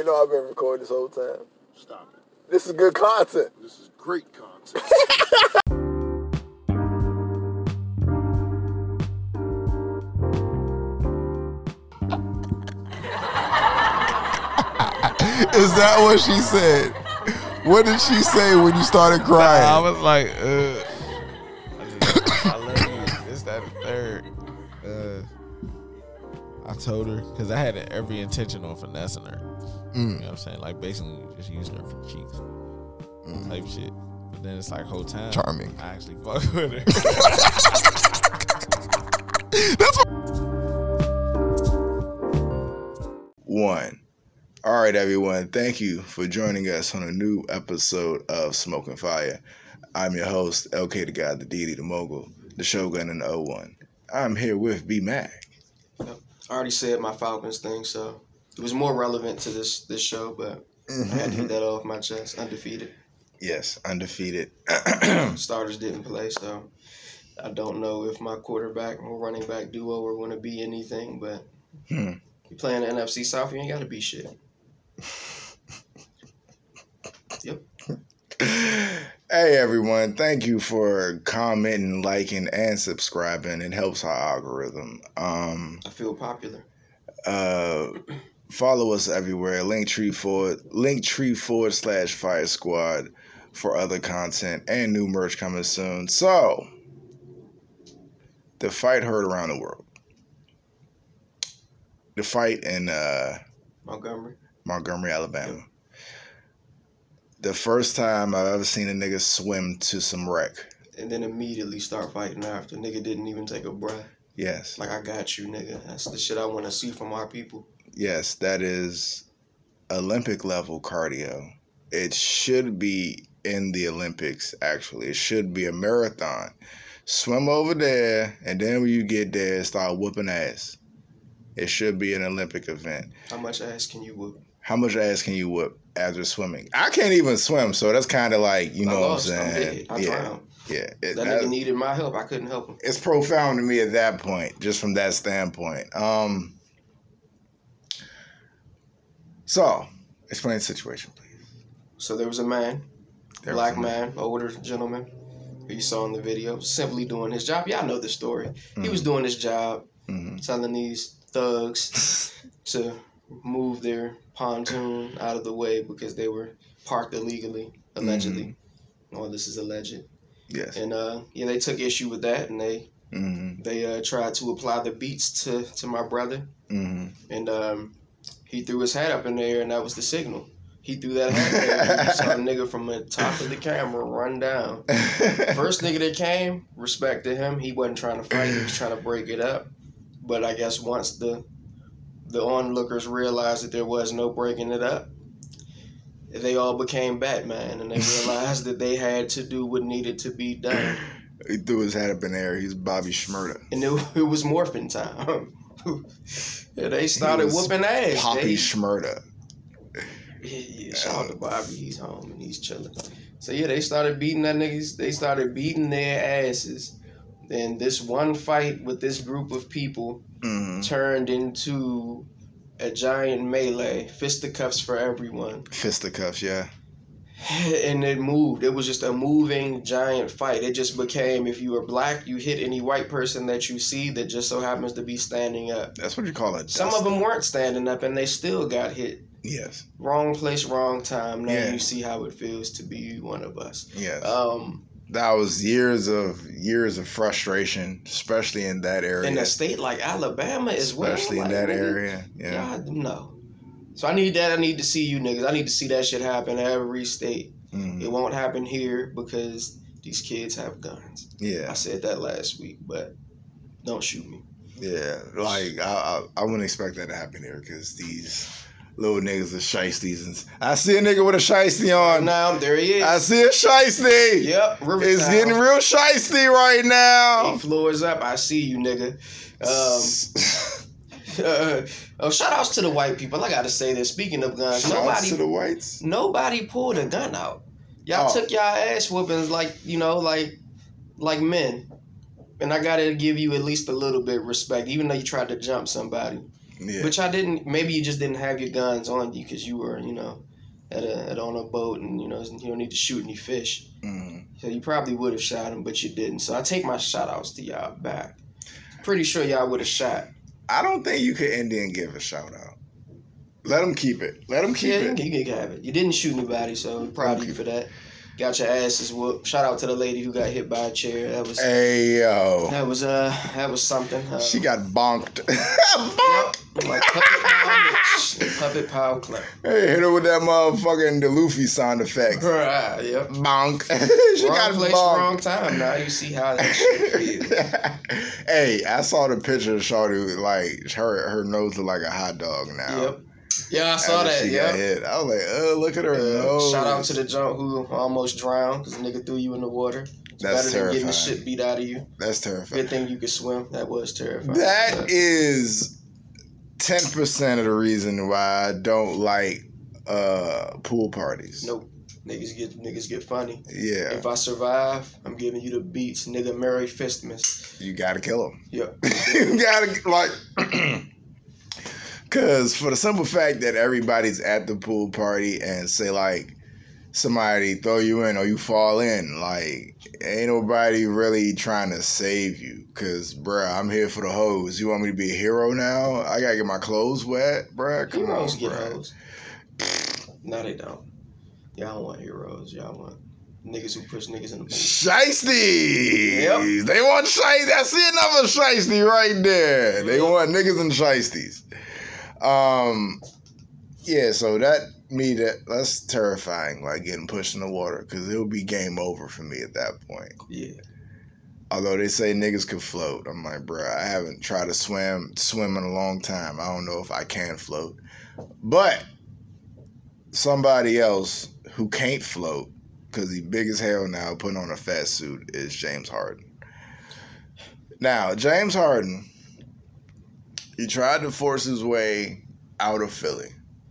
ain't know I've been recording this whole time. Stop it. This is good content. This is great content. Is that what she said? What did she say when you started crying? I was like, I love you. This, that, and third. I told her, because I had every intention on finessing her. You know what I'm saying? Like, basically just using her for cheeks. Type shit. But then it's like, whole time. Charming. I actually fuck with her. That's what. One. All right, everyone. Thank you for joining us on a new episode of Smoking Fire. I'm your host, LK the God, the Deity, the Mogul, the Shogun, and the O1. I'm here with B Mac. I already said my Falcons thing, so it was more relevant to this show, but I had to get that off my chest. Undefeated. Yes, undefeated. Starters didn't play, so I don't know if my quarterback or running back duo are going to be anything, but you playing the NFC South, you ain't got to be shit. Yep. Hey, everyone. Thank you for commenting, liking, and subscribing. It helps our algorithm. I feel popular. Follow us everywhere. Linktree/Fire Squad for other content and new merch coming soon. So, the fight heard around the world. The fight in Montgomery, Alabama. Yep. The first time I've ever seen a nigga swim to some wreck. And then immediately start fighting after. Nigga didn't even take a breath. Yes. Like, I got you, nigga. That's the shit I want to see from our people. Yes, that is Olympic level cardio. It should be in the Olympics, actually. It should be a marathon. Swim over there, and then when you get there, start whooping ass. It should be an Olympic event. How much ass can you whoop? How much ass can you whoop after swimming? I can't even swim, so that's kind of like, you know what I'm saying? I drowned. Yeah. That nigga needed my help. I couldn't help him. It's profound to me at that point, just from that standpoint. So, explain the situation, please. So there was a man, black man, older gentleman, who you saw in the video, simply doing his job. Y'all know the story. He was doing his job, telling these thugs to move their pontoon out of the way because they were parked illegally, allegedly. Oh, this is alleged. Yes. And they took issue with that, and they tried to apply the beats to my brother. And he threw his hat up in the air, and that was the signal. He threw that hat in there. You saw a nigga from the top of the camera run down. First nigga that came, respect to him. He wasn't trying to fight. He was trying to break it up. But I guess once the onlookers realized that there was no breaking it up, they all became Batman, and they realized that they had to do what needed to be done. He threw his hat up in the air. He's Bobby Shmurda. And it was morphin' time. Yeah, they started whooping ass. Poppy Shmurda. Yeah, shout out to Bobby. He's home and he's chilling. So yeah, they started beating that niggas. They started beating their asses. And this one fight with this group of people turned into a giant melee. Fisticuffs for everyone. Fisticuffs, yeah. And it moved. It was just a moving giant fight. It just became, if you were black, you hit any white person that you see that just so happens to be standing up. That's what you call it. Some of them weren't standing up and they still got hit. Yes. Wrong place, wrong time. Now you see how it feels to be one of us. Yes. That was years of frustration, especially in that area. In a state like Alabama as well. Especially in that area. Yeah. No. So I need that. I need to see you niggas. I need to see that shit happen in every state. It won't happen here because these kids have guns. Yeah. I said that last week, but don't shoot me. Yeah. Like, I wouldn't expect that to happen here because these little niggas are shiesties. I see a nigga with a shiesty on. Now, there he is. I see a shiesty. Yep. It's getting real shiesty right now. 8 floors up. I see you, nigga. Shout outs to the white people. I gotta say this. Speaking of guns, shout outs to the whites. Nobody pulled a gun out. Y'all took y'all ass whoopings like men. And I gotta give you at least a little bit of respect, even though you tried to jump somebody. Yeah. Which I didn't. Maybe you just didn't have your guns on you because you were, on a boat, and you don't need to shoot any fish. Mm-hmm. So you probably would have shot him, but you didn't. So I take my shout outs to y'all back. Pretty sure y'all would have shot. I don't think you could Indian give a shout out. Let him keep it. Let him keep it. Yeah, you can have it. You didn't shoot anybody, so I'm proud of you for that. Got your asses whooped. Shout out to the lady who got hit by a chair. That was Hey yo. that was something. She got bonked. Bonk. Like puppet power clap. Hey, hit her with that motherfucking the Luffy sound effect. Right, yep. Bonk. She Wrong got place, bonked. wrong time. Now you see how that shit feels. Hey, I saw the picture of Shawty, like her nose look like a hot dog now. Yep. Yeah, I saw After that. she got Yep. hit. I was like, look at her nose. Shout out to the junk who almost drowned because the nigga threw you in the water. It's That's better than getting the terrifying. shit beat out of you. That's terrifying. Good thing you could swim. That was terrifying. That is 10% of the reason why I don't like pool parties. Nope. Niggas get funny. Yeah. If I survive, I'm giving you the beats, nigga. Merry Fistmas. You gotta kill him. Yep. You gotta, like, because for the simple fact that everybody's at the pool party and say, like, somebody throw you in or you fall in, like, ain't nobody really trying to save you. Because, bruh, I'm here for the hose. You want me to be a hero now? I gotta get my clothes wet, bruh? Come Heroes on, get bruh. hoes. No, they don't. Y'all want heroes. Y'all want niggas who push niggas in the boot. Shiesty! Yep. They want shiesty. I see another shiesty right there. They want niggas and shiesties. Yeah, so that's terrifying, like getting pushed in the water, because it'll be game over for me at that point. Yeah. Although they say niggas can float. I'm like, bro, I haven't tried to swim in a long time. I don't know if I can float. But somebody else who can't float, because he's big as hell now, putting on a fat suit, is James Harden. Now, James Harden, he tried to force his way out of Philly.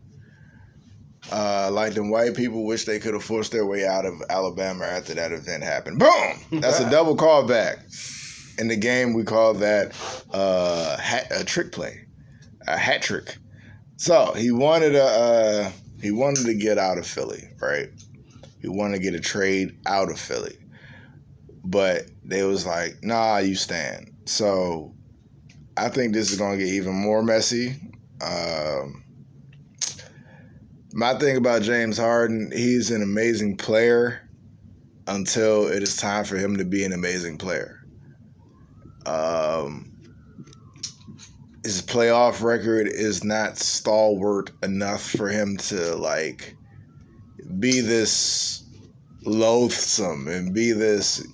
Like them white people wish they could have forced their way out of Alabama after that event happened. Boom! That's a double callback. In the game, we call that a trick play, a hat trick. So he wanted to get out of Philly, right? He wanted to get a trade out of Philly, but they was like, "Nah, you stand." So I think this is gonna get even more messy. My thing about James Harden, he's an amazing player until it is time for him to be an amazing player. His playoff record is not stalwart enough for him to, like, be this loathsome and be this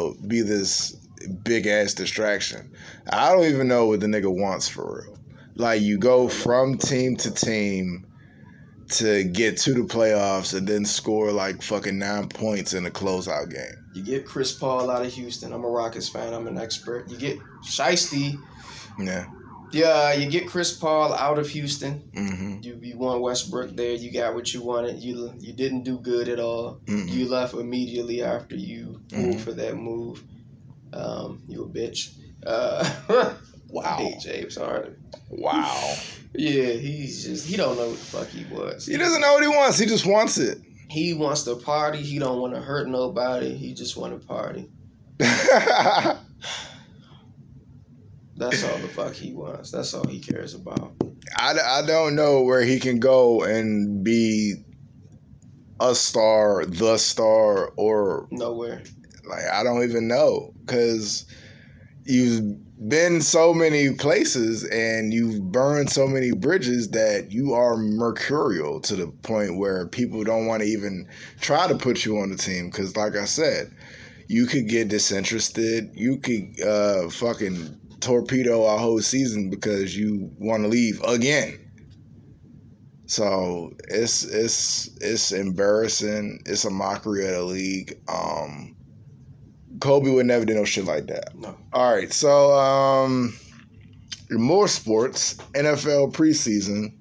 big ass distraction. I don't even know what the nigga wants for real. Like, you go from team to team to get to the playoffs and then score like fucking 9 points in a closeout game. You get Chris Paul out of Houston. I'm a Rockets fan. I'm an expert. You get Shiesty. Yeah. Yeah, you get Chris Paul out of Houston. Mm-hmm. You want Westbrook there. You got what you wanted. You didn't do good at all. Mm-hmm. You left immediately after you pulled for that move. You a bitch. Wow. I hate James Harden. Wow. Yeah, he don't know what the fuck he was. He doesn't know what he wants. He just wants it. He wants to party. He don't want to hurt nobody. He just want to party. That's all the fuck he wants. That's all he cares about. I don't know where he can go and be a star, the star, or Nowhere. like, I don't even know, because you've been so many places and you've burned so many bridges that you are mercurial to the point where people don't want to even try to put you on the team, because like I said, you could get disinterested. You could fucking torpedo our whole season because you want to leave again. So it's embarrassing. It's a mockery of the league. Kobe would never do no shit like that. No. All right, so more sports. NFL preseason.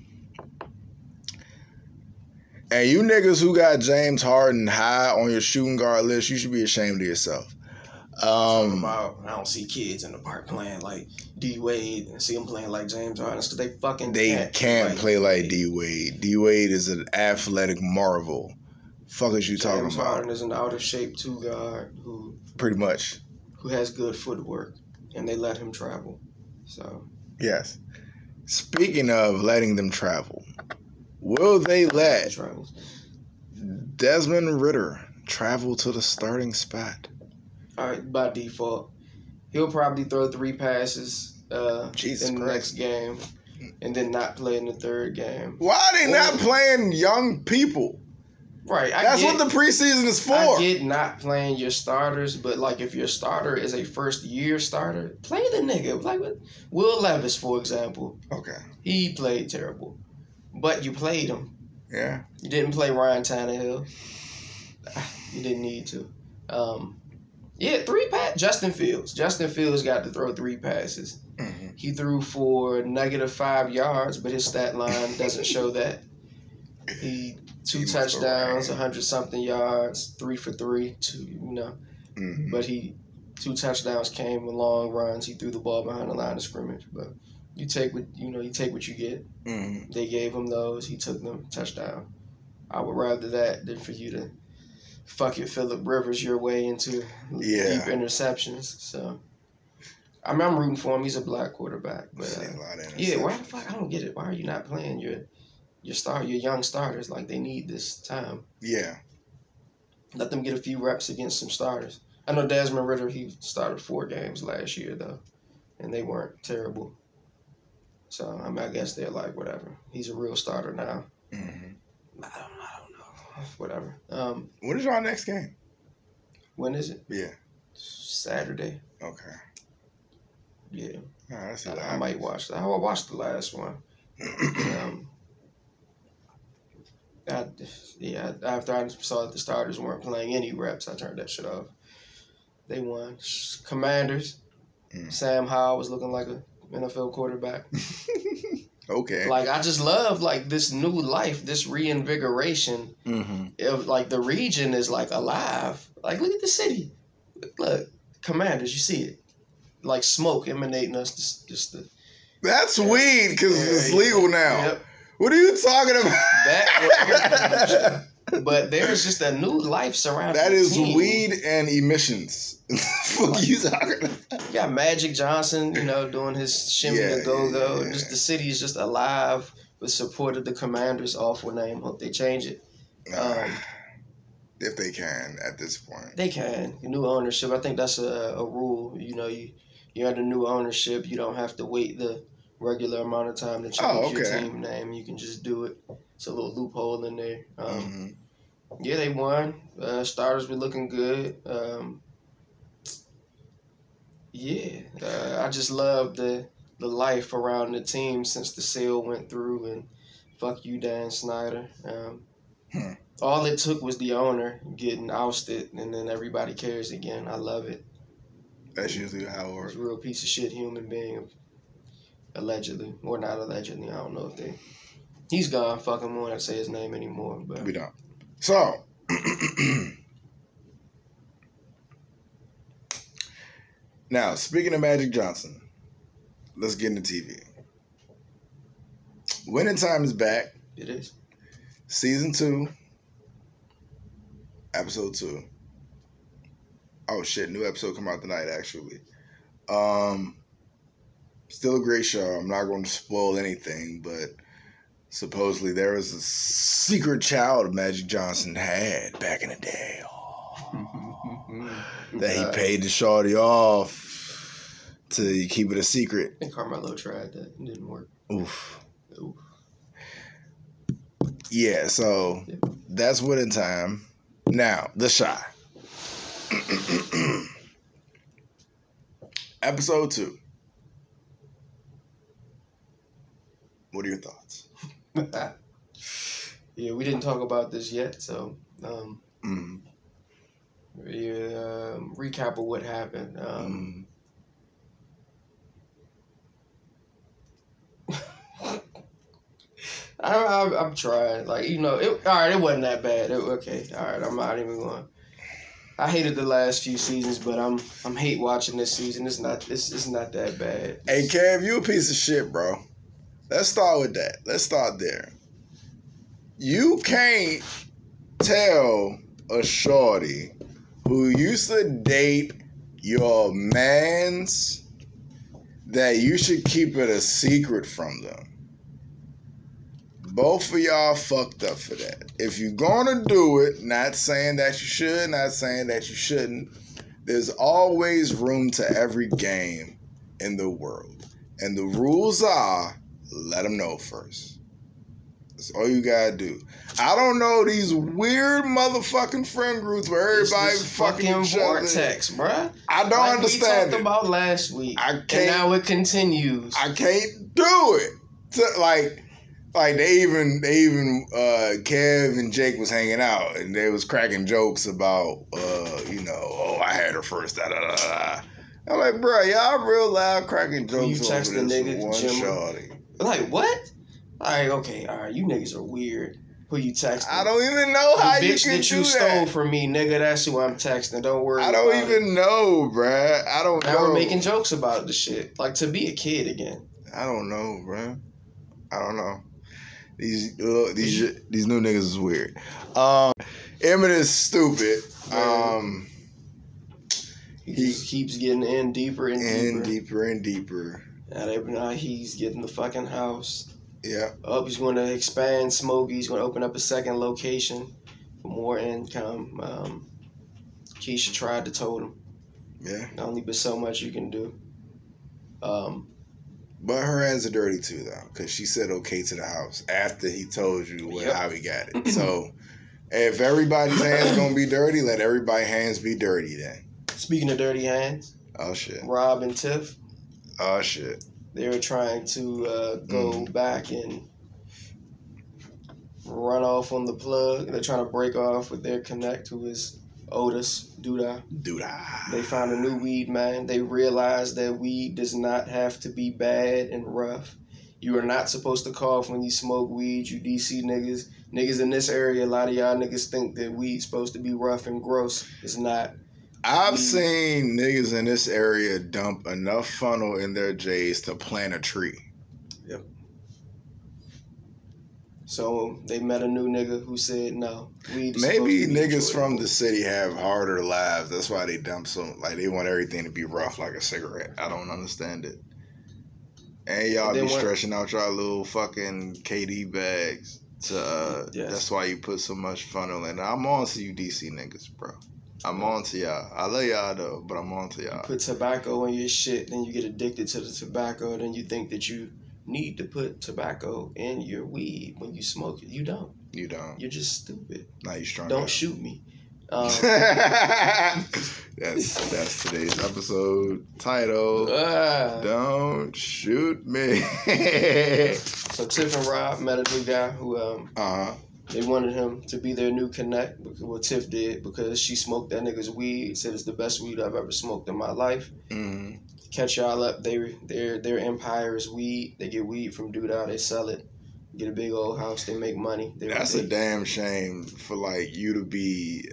And you niggas who got James Harden high on your shooting guard list, you should be ashamed of yourself. I don't see kids in the park playing like D Wade and see them playing like James Harden because they fucking can't play like D Wade. D Wade is an athletic marvel. Fuck is you talking James about? Harden is an out of shape 2 guard who pretty much has good footwork, and they let him travel. So yes. Speaking of letting them travel, will they let Desmond Ridder travel to the starting spot? All right, by default, he'll probably throw 3 passes in the next game, and then not play in the 3rd game. Why are they not playing young people? Right, that's what the preseason is for. I get not playing your starters, but like if your starter is a first-year starter, play the nigga. Like Will Levis, for example. Okay. He played terrible, but you played him. Yeah. You didn't play Ryan Tannehill. You didn't need to. 3 passes. Justin Fields. Justin Fields got to throw 3 passes. Mm-hmm. He threw for -5 yards, but his stat line doesn't show that. He 2 touchdowns, 100-something yards, 3 for 3. Mm-hmm. But 2 touchdowns came with long runs. He threw the ball behind the line of scrimmage. But you take what you get. Mm-hmm. They gave him those. He took them. Touchdown. I would rather that than for you to Phillip Rivers your way into deep interceptions. So I'm rooting for him. He's a black quarterback. But why the fuck? I don't get it. Why are you not playing your young starters? Like, they need this time. Yeah. Let them get a few reps against some starters. I know Desmond Ridder, he started 4 games last year, though, and they weren't terrible. So, I guess they're like, whatever. He's a real starter now. Mm-hmm. I don't know. Whatever. When is our next game? When is it? Yeah. Saturday. Okay. Yeah. I might watch that. I watched the last one. After I saw that the starters weren't playing any reps, I turned that shit off. They won. Commanders. Sam Howell was looking like an NFL quarterback. Okay. Like, I just love, like, this new life, this reinvigoration. Mm-hmm. Like, the region is, like, alive. Like, look at the city. Look, Commanders, you see it. Like, smoke emanating us. That's weed, because it's legal now. Yep. What are you talking about? But there's just a new life surrounding that is team. weed and emissions. What are you talking about? You got Magic Johnson, doing his shimmy and go-go. Yeah. Just the city is just alive with support of the Commanders. Awful name. Hope they change it. If they can at this point. They can. New ownership. I think that's a rule. You're under new ownership. You don't have to wait the regular amount of time to change your team name. You can just do it. It's a little loophole in there. Yeah, they won. Starters were looking good. I just love the life around the team since the sale went through, and fuck you, Dan Snyder. All it took was the owner getting ousted, and then everybody cares again. I love it. That's usually how it works. He's a real piece of shit human being, allegedly. Or not allegedly, I don't know if they... He's gone. Fuck him. We won't say his name anymore. But we don't. So, now, speaking of Magic Johnson, let's get into TV. Winning Time is back. It is. Season 2, episode 2. Oh shit, new episode come out tonight actually. Still a great show. I'm not going to spoil anything, but supposedly there was a secret child Magic Johnson had back in the day. That he paid the shorty off to keep it a secret. I think Carmelo tried that. It didn't work. Oof. Yeah, so that's Winning Time. Now, The Chi. Episode 2. What are your thoughts? Yeah, we didn't talk about this yet, so recap of what happened. I'm trying. Like, all right, it wasn't that bad. Okay, all right, I'm not even going. I hated the last few seasons, but I'm hate watching this season. It's not that bad. Hey, Kev, you a piece of shit, bro. Let's start with that. Let's start there. You can't tell a shorty who used to date your mans that you should keep it a secret from them. Both of y'all fucked up for that. If you're gonna do it, not saying that you should, not saying that you shouldn't, there's always room to every game in the world. And the rules are, let them know first. That's all you gotta do. I don't know these weird motherfucking friend groups where everybody fucking each vortex, other. Bruh. I don't like understand we talked about last week. I can't, and now it continues. I can't do it. Like they even Kev and Jake was hanging out and they was cracking jokes about I had her first da da da da. I'm like, bro, y'all real loud cracking jokes you text over the this nigga, one Jim, shorty. Like what? Alright, okay, alright, you niggas are weird. Who you texting? I don't even know how you bitch can that do you that. stole from me, nigga. That's who I'm texting. Don't worry. I don't even know, bruh. I don't know. Now we're making jokes about the shit. Like to be a kid again. I don't know, bruh. I don't know. These new niggas is weird. Emmett is stupid. He keeps getting in deeper and deeper. And deeper. And every night he's getting the fucking house. Yeah. He's going to expand Smokey. He's going to open up a second location for more income. Keisha tried to told him. Yeah. Only but so much you can do. But her hands are dirty too, though, because she said okay to the house after he told you how he got it. So if everybody's hands gonna be dirty, let everybody's hands be dirty then. Speaking of dirty hands. Oh shit. Rob and Tiff. Oh shit. They were trying to go back and run off on the plug. They're trying to break off with their connect, who is Otis Duda. They found a new weed man. They realized that weed does not have to be bad and rough. You are not supposed to cough when you smoke weed, you DC niggas. Niggas in this area, a lot of y'all niggas think that weed's supposed to be rough and gross. It's not. I've seen niggas in this area dump enough funnel in their J's to plant a tree. Yep. So they met a new nigga who said no. Weed is Maybe niggas from the city have harder lives. That's why they dump they want everything to be rough like a cigarette. I don't understand it. And y'all be stretching out y'all little fucking KD bags to that's why you put so much funnel in. I'm on to you DC niggas, bro. I'm on to y'all. I love y'all though, but I'm on to y'all. You put tobacco in your shit, then you get addicted to the tobacco, then you think that you need to put tobacco in your weed when you smoke it. You don't. You don't. You're just stupid. Now you strong. Don't shoot me. That's today's episode title. Don't shoot me. So Tiff and Rob met a new guy who they wanted him to be their new connect, because what Tiff did, because she smoked that nigga's weed, said it's the best weed I've ever smoked in my life. Mm-hmm. Catch y'all up, their empire is weed. They get weed from Duda, they sell it, get a big old house, they make money. That's a damn shame for like you to be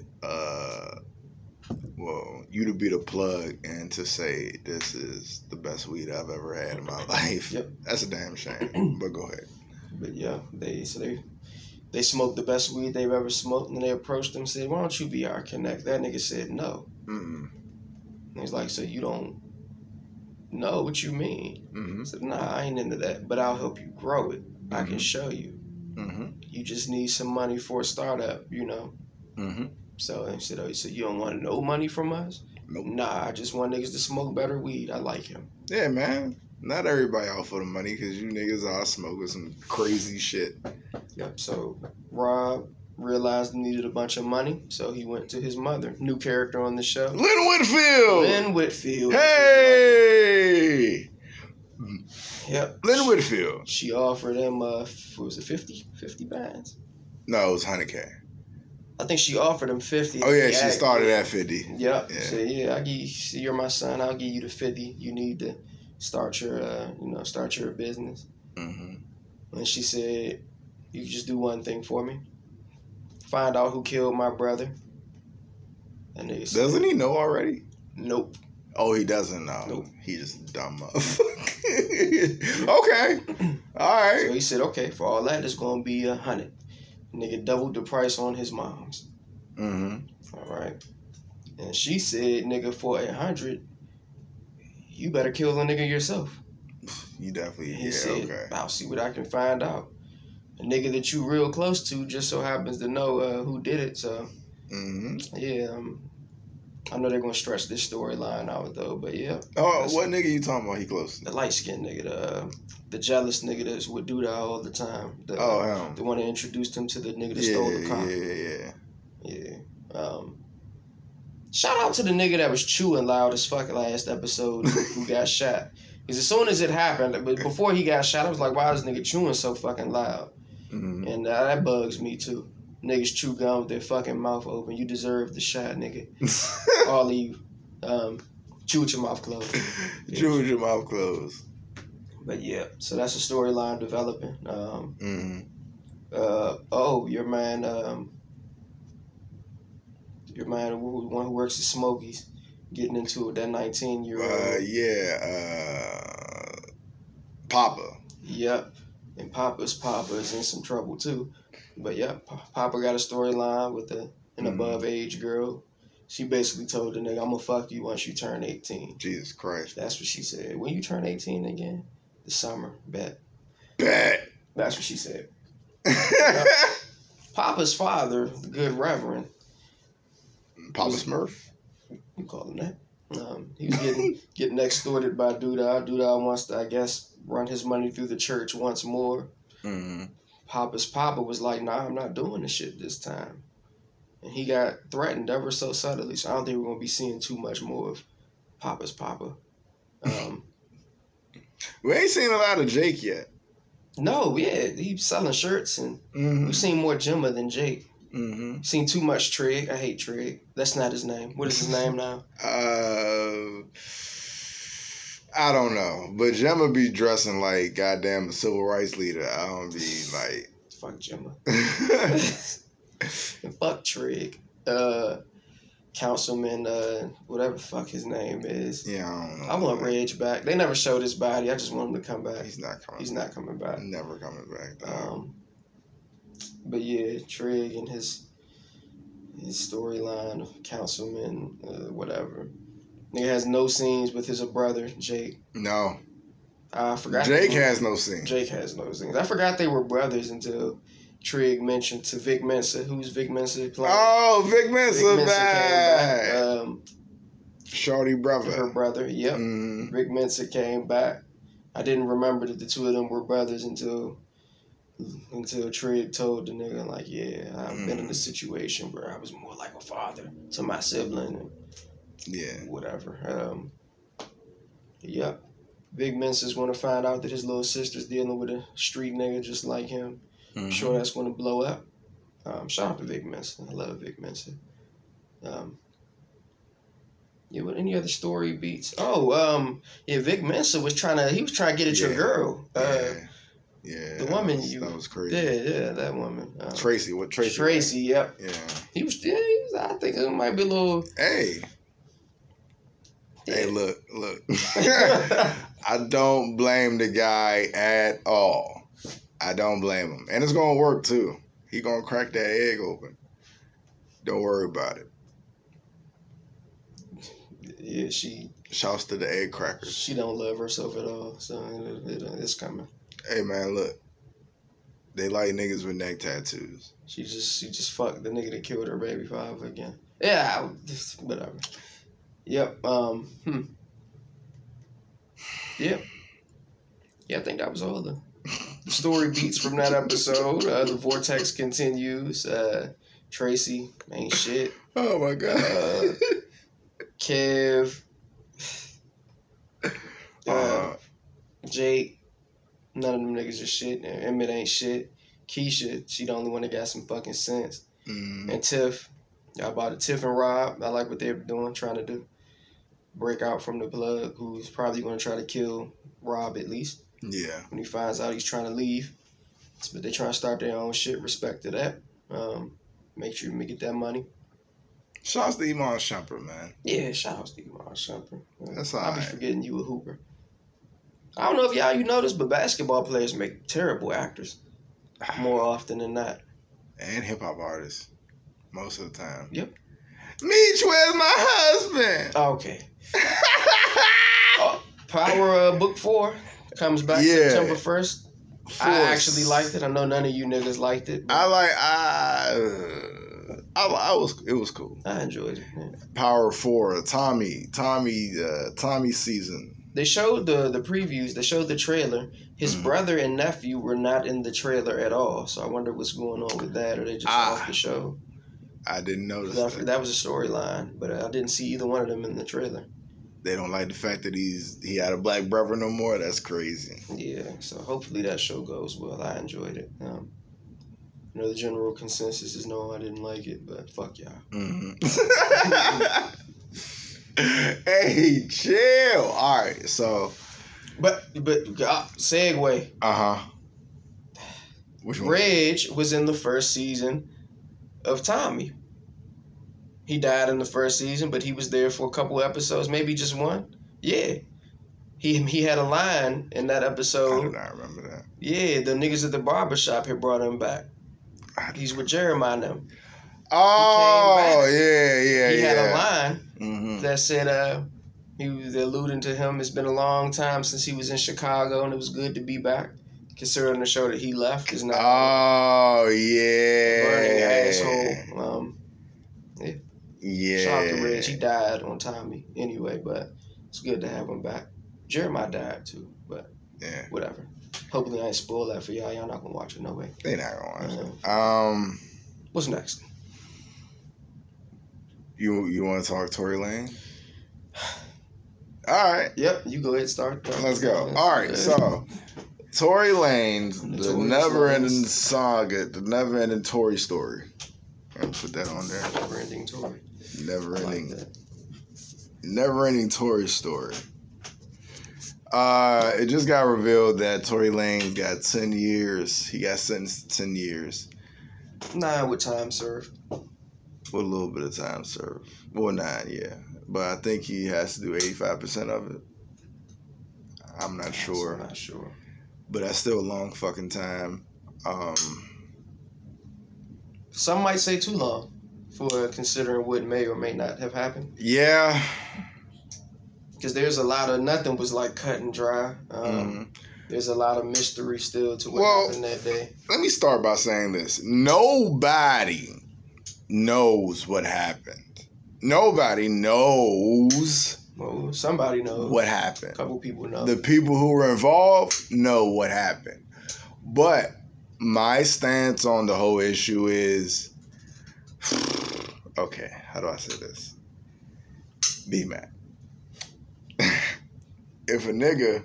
the plug and to say this is the best weed I've ever had in my life. Yep. That's a damn shame. But go ahead. But yeah, they smoked the best weed they've ever smoked, and they approached him and said, why don't you be our connect? That nigga said no. Mm-mm. And he's like, so you don't know what you mean? Mm-hmm. I said, nah, I ain't into that, but I'll help you grow it. Mm-hmm. I can show you. Mm-hmm. You just need some money for a startup, you know? Mm-hmm. So he said, oh, so you don't want no money from us? Nope. Nah, I just want niggas to smoke better weed. I like him. Yeah, man. Not everybody out for the money, because you niggas are smoking some crazy shit. Yep, so Rob realized he needed a bunch of money, so he went to his mother. New character on the show. Lynn Whitfield! Lynn Whitfield. Hey! Yep. Lynn Whitfield. She offered him, what was it, 50 bands? No, it was 100K. I think she offered him 50. Oh, yeah, she started at 50. Yep. Yeah. Said, I give you, you're my son, I'll give you the 50. You need to start your business. Mm-hmm. And she said, you can just do one thing for me. Find out who killed my brother. That nigga said, Doesn't he know already? nope. Oh, he doesn't know. Nope. He just a dumb motherfucker. Okay. All right. So he said, okay, for all that, it's going to be 100. Nigga doubled the price on his mom's. Mm-hmm. All right. And she said, nigga, for 100, you better kill the nigga yourself. You definitely, He yeah, said, okay. I'll see what I can find out. A nigga that you real close to just so happens to know who did it. So, Mm-hmm. yeah, I know they're going to stretch this storyline out, though. But, yeah. Oh, what nigga you talking about he close to? The light-skinned nigga, the jealous nigga that's with Duda all the time. Him. The one that introduced him to the nigga that stole the car. Yeah. Shout out to the nigga that was chewing loud as fuck last episode who got shot. Because as soon as it happened, but before he got shot, I was like, why is this nigga chewing so fucking loud? Mm-hmm. And that bugs me too. Niggas chew gum with their fucking mouth open. You deserve the shot, nigga. All of you. Chew with your mouth closed. Chew with your mouth closed. But yeah, so that's a storyline developing. Mm-hmm. Your man, one who works at Smokies, getting into it, that 19-year-old. Papa. Yep. And Papa's in some trouble too. But yeah, Papa got a storyline with an above age girl. She basically told the nigga, I'm gonna fuck you once you turn 18. Jesus Christ. That's what she said. When you turn 18 again? The summer. Bet. Bet. That's what she said. Papa's father, the good Reverend. Papa Smurf? You call him that. He was getting extorted by Duda. Duda wants to, I guess, run his money through the church once more. Mm-hmm. Papa's papa was like, nah, I'm not doing this shit this time. And he got threatened ever so subtly, so I don't think we're going to be seeing too much more of Papa's papa. We ain't seen a lot of Jake yet. No, yeah, he's selling shirts, and we've seen more Jimma than Jake. Mm-hmm. Seen too much Trig. I hate Trig. That's not his name. What is his name now? I don't know, but Gemma be dressing like goddamn a civil rights leader. I don't be like fuck Gemma. And fuck Trig. Councilman, whatever the fuck his name is. Yeah, I don't know. I want Reg back. They never showed his body. I just want him to come back. He's not coming. He's not coming back. Never coming back. But yeah, Trig and his storyline of councilman, whatever. Nigga has no scenes with his brother, Jake. No. I forgot. Jake has no scenes. Jake has no scenes. I forgot they were brothers until Trig mentioned to Vic Mensa. Who's Vic Mensa playing? Oh, Vic Mensa Came back. back. Shorty brother. Her brother, yep. Mm-hmm. Vic Mensa came back. I didn't remember that the two of them were brothers until Trig told the nigga, like, yeah, I've been in a situation where I was more like a father to my sibling and whatever. Yep. Big Mensa's want to find out that his little sister's dealing with a street nigga just like him. Mm-hmm. I'm sure that's going to blow up. Shout out to Vic Mensa. I love Vic Mensa. What any other story beats? Vic Mensa was trying to get at your girl. The woman that was crazy. Yeah, that woman. Tracy, what Tracy? Tracy, yep. Yeah. He was, I think it might be a little. Hey. Yeah. Hey, look. I don't blame the guy at all. I don't blame him. And it's going to work, too. He going to crack that egg open. Don't worry about it. Yeah, Shouts to the egg crackers. She don't love herself at all, so it's coming. Hey, man, look. They like niggas with neck tattoos. She just fucked the nigga that killed her baby father again. Yeah, whatever. Yep. Yep. Yeah, I think that was all the story beats from that episode. The vortex continues. Tracy ain't shit. Oh my god. Kev. Jake. None of them niggas are shit. Emmett ain't shit. Keisha, she the only one that got some fucking sense. Mm. And Tiff. Y'all bought it. Tiff and Rob. I like what they're doing, trying to do. Break out from the plug, who's probably going to try to kill Rob at least. Yeah. When he finds out he's trying to leave. But they trying to start their own shit. Respect to that. Make sure you get that money. Shouts to Iman Shumpert, man. Yeah, shout out to Iman Shumpert. That's I'll be alright. forgetting you a hooper. I don't know if y'all you notice, but basketball players make terrible actors more often than not. And hip hop artists, most of the time. Yep. Meech, where's my husband? Okay. Power Book 4 comes back Yeah. September 1st. I actually liked it. I know none of you niggas liked it. It was cool. I enjoyed it. Yeah. Power 4, Tommy season. They showed the previews. They showed the trailer. His brother and nephew were not in the trailer at all. So I wonder what's going on with that. Or they just off the show. I didn't notice That was a storyline, but I didn't see either one of them in the trailer. They don't like the fact that he had a black brother no more. That's crazy. Yeah, so hopefully that show goes well. I enjoyed it. The general consensus is no, I didn't like it, but fuck y'all. Mm-hmm. Hey, chill. All right, so. But segue. Which one? Reg was in the first season of Tommy. He died in the first season, but he was there for a couple episodes, maybe just one. Yeah. He had a line in that episode. I do not remember that. Yeah, the niggas at the barbershop had brought him back. He's with Jeremiah now. Oh, yeah. He had a line Mm-hmm. that said he was alluding to him. It's been a long time since he was in Chicago, and it was good to be back. Considering the show that he left is not Oh, yeah. burning asshole. Yeah. Shout out to Reg. He died on Tommy anyway, but it's good to have him back. Jeremiah died too, but Yeah. whatever. Hopefully I ain't spoil that for y'all. Y'all not gonna watch it no way. They not gonna watch it. What's next? You want to talk Tory Lane? All right. Yep, you go ahead and start. Let's go. All right, so Tory Lane's The Never-Ending Saga, The Never-Ending Tory Story. I'll put that on there. Never-ending Tory. Never-Ending Tory Story. It just got revealed that Tory Lane got 10 years. He got sentenced to 10 years. 9 with time served. With a little bit of time served. Well, 9, yeah. But I think he has to do 85% of it. I'm not sure. I'm not sure. But that's still a long fucking time. Some might say too long for considering what may or may not have happened. Yeah. Because there's a lot of, nothing was like cut and dry. There's a lot of mystery still to what happened that day. Let me start by saying this. Nobody knows what happened. Nobody knows. Well, somebody knows. What happened. A couple people know. The people who were involved know what happened. But my stance on the whole issue is, okay, how do I say this? B-Mac. If a nigga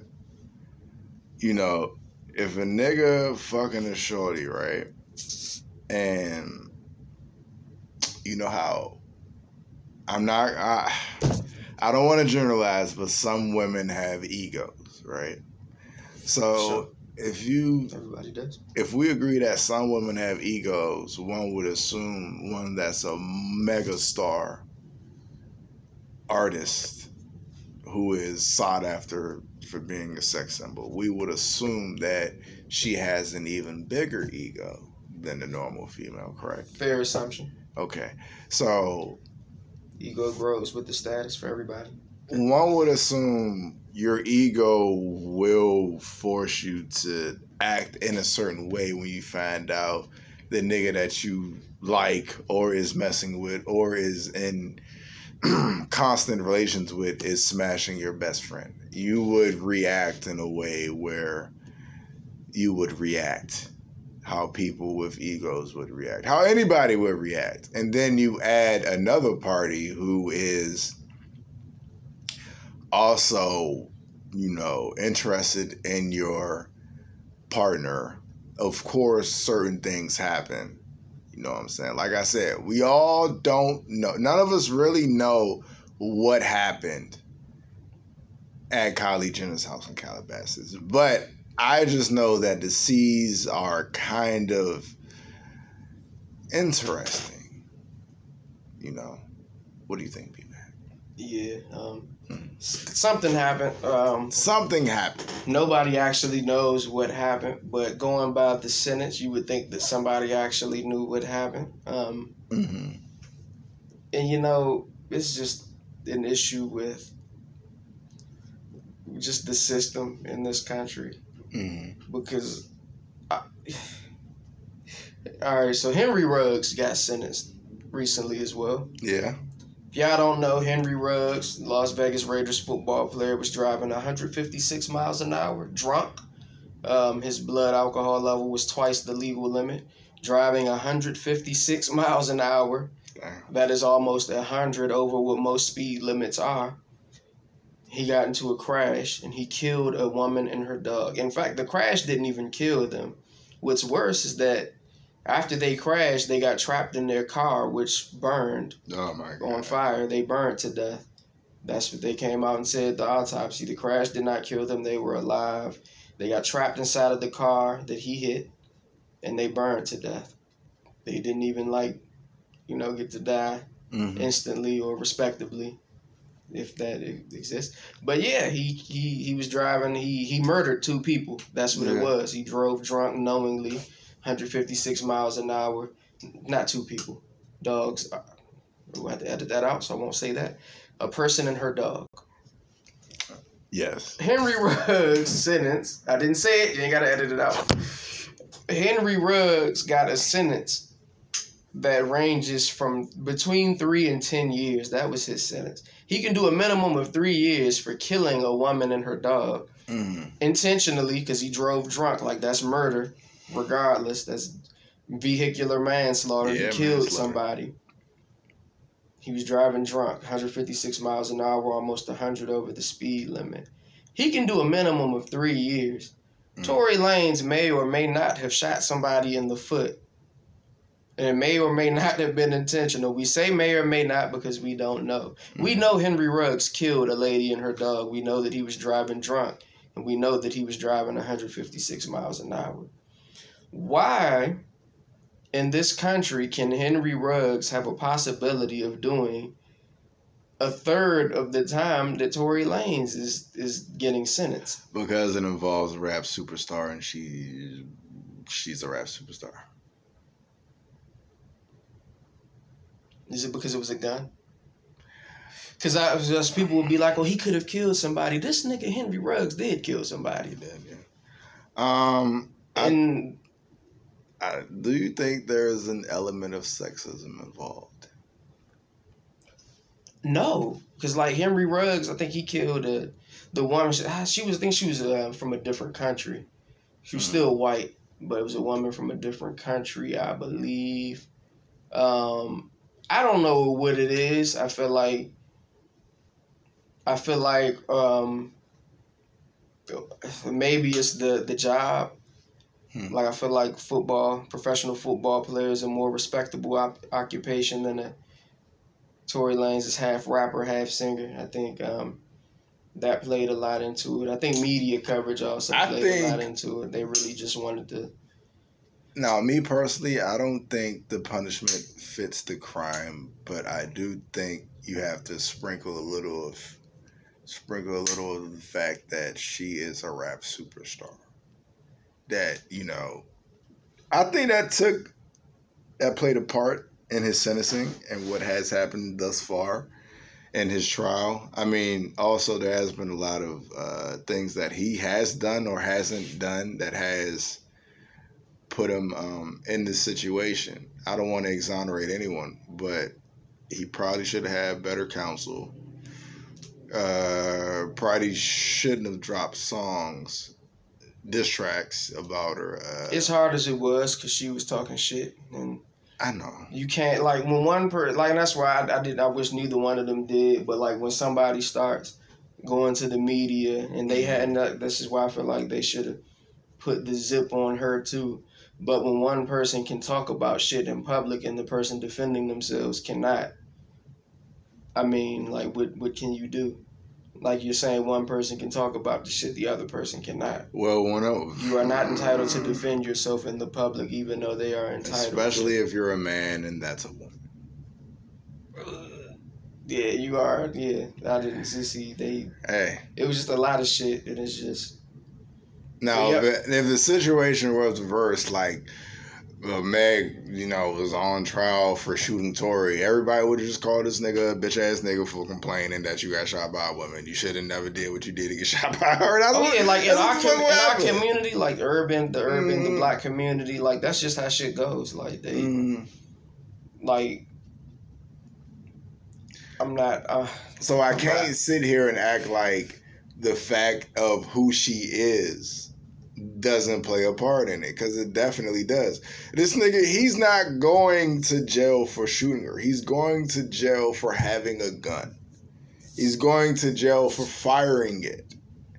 fucking a shorty, right? And you know how I don't want to generalize, but some women have egos, right? So Sure. Everybody does. If we agree that some women have egos, one would assume one that's a mega star artist who is sought after for being a sex symbol, we would assume that she has an even bigger ego than the normal female, correct? Fair assumption. Okay. So Ego grows with the status for everybody. one would assume your ego will force you to act in a certain way when you find out the nigga that you like or is messing with or is in constant relations with is smashing your best friend. You would react in a way where you would react how people with egos would react, how anybody would react. And then you add another party who is also, interested in your partner. Of course, certain things happen. You know what I'm saying? Like I said, we all don't know. None of us really know what happened at Kylie Jenner's house in Calabasas. But I just know that the C's are kind of interesting. What do you think, B-Man? Yeah. Something happened. Something happened. Nobody actually knows what happened, but going by the sentence, you would think that somebody actually knew what happened. And you know, it's just an issue with just the system in this country. Because, all right, so Henry Ruggs got sentenced recently as well. Yeah. If y'all don't know, Henry Ruggs, Las Vegas Raiders football player, was driving 156 miles an hour, drunk. His blood alcohol level was twice the legal limit. Driving 156 miles an hour, that is almost 100 over what most speed limits are. He got into a crash, and he killed a woman and her dog. In fact, the crash didn't even kill them. What's worse is that after they crashed, they got trapped in their car, which burned on fire. They burned to death. That's what they came out and said, the autopsy. The crash did not kill them. They were alive. They got trapped inside of the car that he hit, and they burned to death. They didn't even, get to die instantly or respectively, if that exists. But yeah, he was driving. He murdered 2 people. That's what it was. He drove drunk knowingly, 156 miles an hour. Not 2 people. Dogs. We'll have to edit that out, so I won't say that. A person and her dog. Yes. Henry Ruggs' sentence. I didn't say it. You ain't got to edit it out. Henry Ruggs got a sentence that ranges from between 3 and 10 years. That was his sentence. He can do a minimum of 3 years for killing a woman and her dog intentionally because he drove drunk. Like, that's murder, regardless. That's vehicular manslaughter. Yeah, he killed somebody. He was driving drunk, 156 miles an hour, almost 100 over the speed limit. He can do a minimum of 3 years. Tory Lanez may or may not have shot somebody in the foot. And it may or may not have been intentional. We say may or may not because we don't know. We know Henry Ruggs killed a lady and her dog. We know that he was driving drunk. And we know that he was driving 156 miles an hour. Why in this country can Henry Ruggs have a possibility of doing a third of the time that Tory Lanez is getting sentenced? Because it involves a rap superstar, and she's a rap superstar. Is it because it was a gun? Because people would be like, "Oh, he could have killed somebody." This nigga Henry Ruggs did kill somebody. He did, yeah. Do you think there's an element of sexism involved? No, because like Henry Ruggs, I think he killed the woman. She was from a different country. She was still white, but it was a woman from a different country, I believe. I don't know what it is. I feel like maybe it's the job. Like, I feel like professional football players are more respectable occupation than Tory Lanez is half rapper, half singer. I think that played a lot into it. I think media coverage also played a lot into it. They really just wanted to. Now, me personally, I don't think the punishment fits the crime, but I do think you have to sprinkle a little of the fact that she is a rap superstar. That, I think that played a part in his sentencing and what has happened thus far in his trial. I mean, also there has been a lot of things that he has done or hasn't done that has put him in this situation. I don't want to exonerate anyone, but he probably should have had better counsel. Probably shouldn't have dropped diss tracks about her. It's hard as it was because she was talking shit, and I know you can't when one person that's why I wish neither one of them did. But like when somebody starts going to the media and they hadn't, this is why I feel like they should have put the zip on her too. But when one person can talk about shit in public and the person defending themselves cannot, I mean, like, what can you do? Like you're saying, one person can talk about the shit the other person cannot. Well, you are not entitled to defend yourself in the public, even though they are entitled. Especially if you're a man and that's a woman. Yeah, you are. Yeah, I didn't see. Hey. It was just a lot of shit, and it's just. Now, Yep. if the situation was reversed, like Meg, was on trial for shooting Tory, everybody would have just called this nigga a bitch ass nigga for complaining that you got shot by a woman. You should have never did what you did to get shot by her. That's Like in our happened. community, like the black community, like that's just how shit goes. Like they, like, I'm not. So I can't sit here and act like the fact of who she is doesn't play a part in it, because it definitely does. This nigga, he's not going to jail for shooting her. He's going to jail for having a gun. He's going to jail for firing it.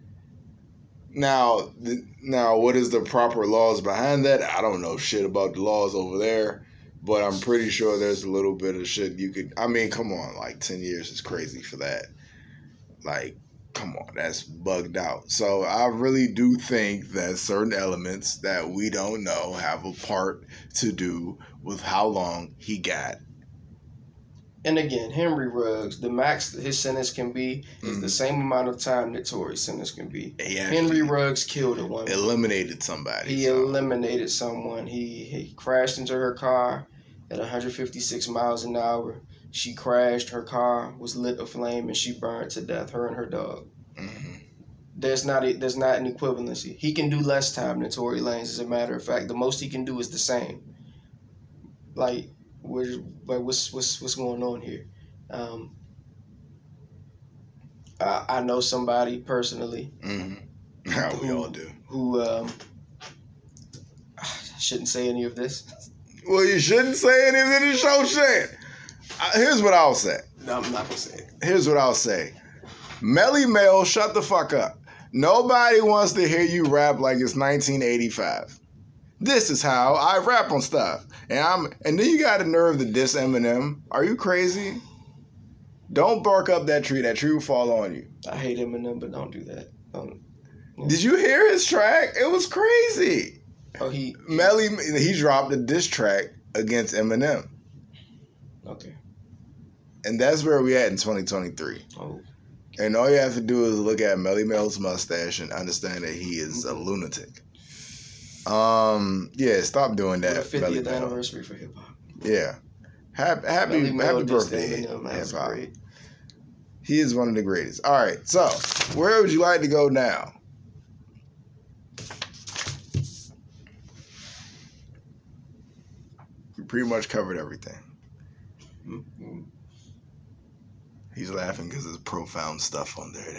Now, what is the proper laws behind that? I don't know shit about the laws over there, but I'm pretty sure there's a little bit of shit you could. I mean, come on, like 10 years is crazy for that. Like, come on, that's bugged out. So I really do think that certain elements that we don't know have a part to do with how long he got. And again, Henry Ruggs, the max his sentence can be is the same amount of time that Tory's sentence can be. Henry Ruggs killed a woman. Eliminated somebody. He eliminated someone. He crashed into her car at 156 miles an hour. She crashed, her car was lit aflame, and she burned to death, her and her dog. Mm-hmm. There's not an equivalency. He can do less time than Tory Lanez, as a matter of fact. The most he can do is the same. Like, what's going on here? I know somebody personally. Mm-hmm. How we all do. Who, I shouldn't say any of this. Well, you shouldn't say anything in the show shit. Here's what I'll say. No, I'm not going to say it. Here's what I'll say. Melly Mel, shut the fuck up. Nobody wants to hear you rap like it's 1985. This is how I rap on stuff. And then you got the nerve to diss Eminem. Are you crazy? Don't bark up that tree. That tree will fall on you. I hate Eminem, but don't do that. Did you hear his track? It was crazy. Oh, he dropped a diss track against Eminem. Okay. And that's where we at in 2023. Oh. And all you have to do is look at Melly Mel's mustache and understand that he is a lunatic. Yeah, stop doing that. 50th anniversary for hip hop. Yeah. Happy birthday, hip hop. He is one of the greatest. All right, so where would you like to go now? We pretty much covered everything. Mm-hmm. He's laughing because there's profound stuff on there.